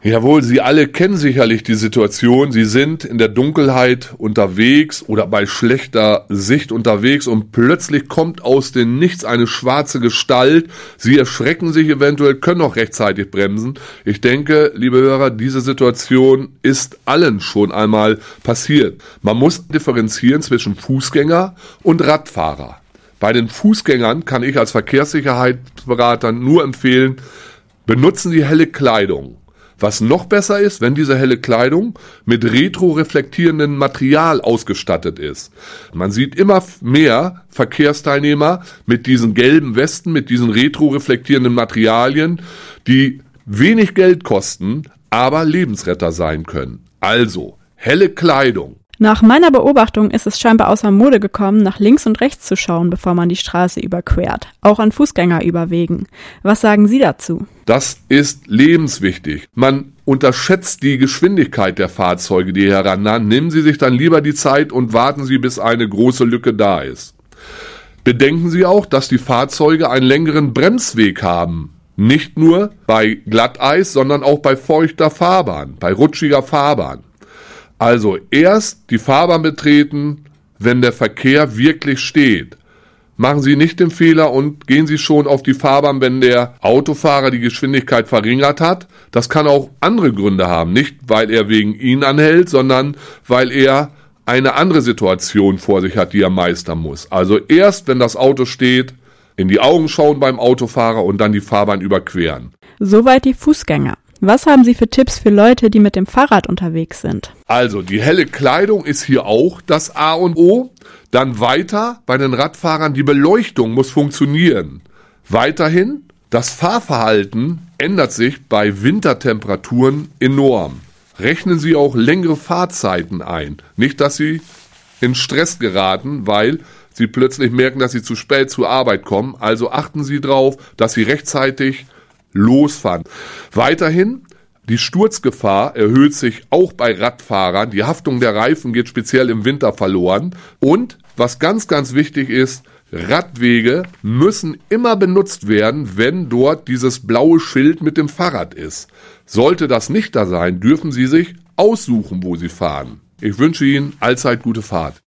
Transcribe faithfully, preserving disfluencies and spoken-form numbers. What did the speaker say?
Jawohl, Sie alle kennen sicherlich die Situation. Sie sind in der Dunkelheit unterwegs oder bei schlechter Sicht unterwegs und plötzlich kommt aus dem Nichts eine schwarze Gestalt. Sie erschrecken sich eventuell, können auch rechtzeitig bremsen. Ich denke, liebe Hörer, diese Situation ist allen schon einmal passiert. Man muss differenzieren zwischen Fußgänger und Radfahrer. Bei den Fußgängern kann ich als Verkehrssicherheitsberater nur empfehlen, benutzen Sie helle Kleidung. Was noch besser ist, wenn diese helle Kleidung mit retroreflektierendem Material ausgestattet ist. Man sieht immer mehr Verkehrsteilnehmer mit diesen gelben Westen, mit diesen retroreflektierenden Materialien, die wenig Geld kosten, aber Lebensretter sein können. Also, helle Kleidung. Nach meiner Beobachtung ist es scheinbar außer Mode gekommen, nach links und rechts zu schauen, bevor man die Straße überquert. Auch an Fußgängerüberwegen. Was sagen Sie dazu? Das ist lebenswichtig. Man unterschätzt die Geschwindigkeit der Fahrzeuge, die herannahen. Nehmen Sie sich dann lieber die Zeit und warten Sie, bis eine große Lücke da ist. Bedenken Sie auch, dass die Fahrzeuge einen längeren Bremsweg haben. Nicht nur bei Glatteis, sondern auch bei feuchter Fahrbahn, bei rutschiger Fahrbahn. Also erst die Fahrbahn betreten, wenn der Verkehr wirklich steht. Machen Sie nicht den Fehler und gehen Sie schon auf die Fahrbahn, wenn der Autofahrer die Geschwindigkeit verringert hat. Das kann auch andere Gründe haben. Nicht, weil er wegen Ihnen anhält, sondern weil er eine andere Situation vor sich hat, die er meistern muss. Also erst, wenn das Auto steht, in die Augen schauen beim Autofahrer und dann die Fahrbahn überqueren. Soweit die Fußgänger. Was haben Sie für Tipps für Leute, die mit dem Fahrrad unterwegs sind? Also die helle Kleidung ist hier auch das A und O. Dann weiter bei den Radfahrern, die Beleuchtung muss funktionieren. Weiterhin, das Fahrverhalten ändert sich bei Wintertemperaturen enorm. Rechnen Sie auch längere Fahrzeiten ein. Nicht, dass Sie in Stress geraten, weil Sie plötzlich merken, dass Sie zu spät zur Arbeit kommen. Also achten Sie darauf, dass Sie rechtzeitig losfahren. Weiterhin, die Sturzgefahr erhöht sich auch bei Radfahrern. Die Haftung der Reifen geht speziell im Winter verloren. Und was ganz, ganz wichtig ist, Radwege müssen immer benutzt werden, wenn dort dieses blaue Schild mit dem Fahrrad ist. Sollte das nicht da sein, dürfen Sie sich aussuchen, wo Sie fahren. Ich wünsche Ihnen allzeit gute Fahrt.